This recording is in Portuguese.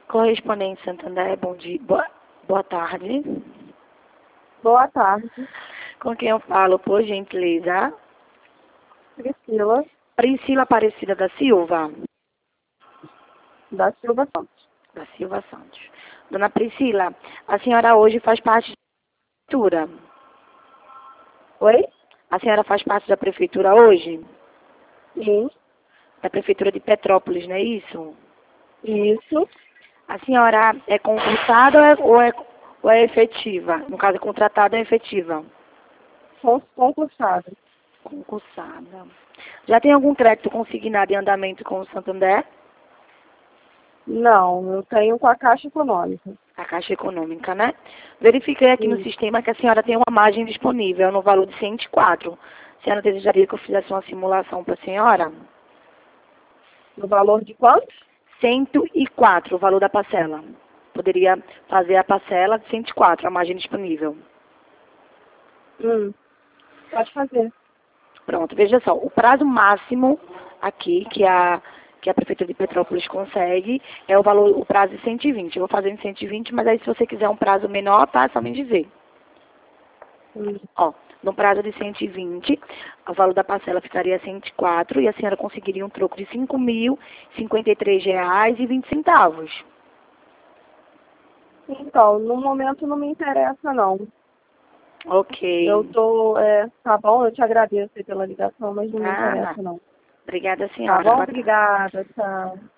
Correspondente Santander, bom dia. Boa tarde. Boa tarde, Com quem eu falo, por gentileza? Priscila Priscila Aparecida da Silva. da Silva Santos. Da Silva Santos. Dona Priscila, a senhora hoje faz parte da prefeitura. Oi? A senhora faz parte da prefeitura hoje? Sim, Da prefeitura de Petrópolis, não é isso? isso. A senhora é concursada ou é efetiva? No caso, contratada ou efetiva? Concursada. Concursada. Já tem algum crédito consignado em andamento com o Santander? Não, eu tenho com a Caixa Econômica. A Caixa Econômica, né? Verifiquei aqui no Sim. sistema que a senhora tem uma margem disponível no valor de 104. A senhora desejaria que eu fizesse uma simulação para a senhora? No valor de quanto? 104, o valor da parcela. Poderia fazer a parcela de 104, a margem disponível. Pode fazer. Pronto, veja só, o prazo máximo aqui que a Prefeitura de Petrópolis consegue é o prazo de 120. Eu vou fazer em 120, mas aí se você quiser um prazo menor, tá? É só me dizer. Ó, no prazo de 120, o valor da parcela ficaria 104 e a senhora conseguiria um troco de R$ 5.053,20. Então, no momento não me interessa, não. Ok. Tá bom, eu te agradeço aí pela ligação, mas não me Nada. interessa, não. Obrigada, Tá senhora. bom? Boa tarde. Obrigada, tchau.